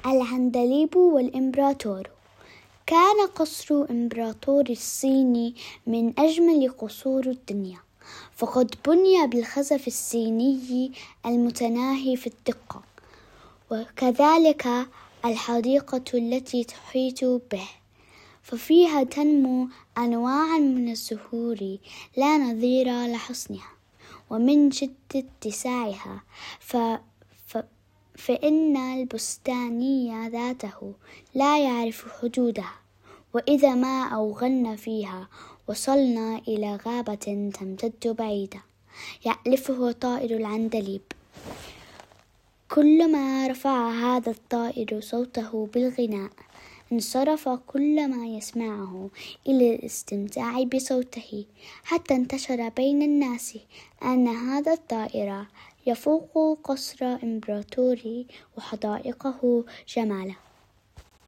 العندليب والإمبراطور. كان قصر إمبراطور الصين من أجمل قصور الدنيا، فقد بني بالخزف الصيني المتناهي في الدقة، وكذلك الحديقة التي تحيط به، ففيها تنمو أنواع من الزهور لا نظير لحسنها ومن شدة اتساعها، فإن البستاني ذاته لا يعرف حدودها، وإذا ما أوغلنا فيها وصلنا إلى غابة تمتد بعيدة يألفه طائر العندليب. كلما رفع هذا الطائر صوته بالغناء انصرف كل ما يسمعه إلى الاستمتاع بصوته، حتى انتشر بين الناس أن هذا الطائر يفوق قصر إمبراطوري وحدائقه جمالا.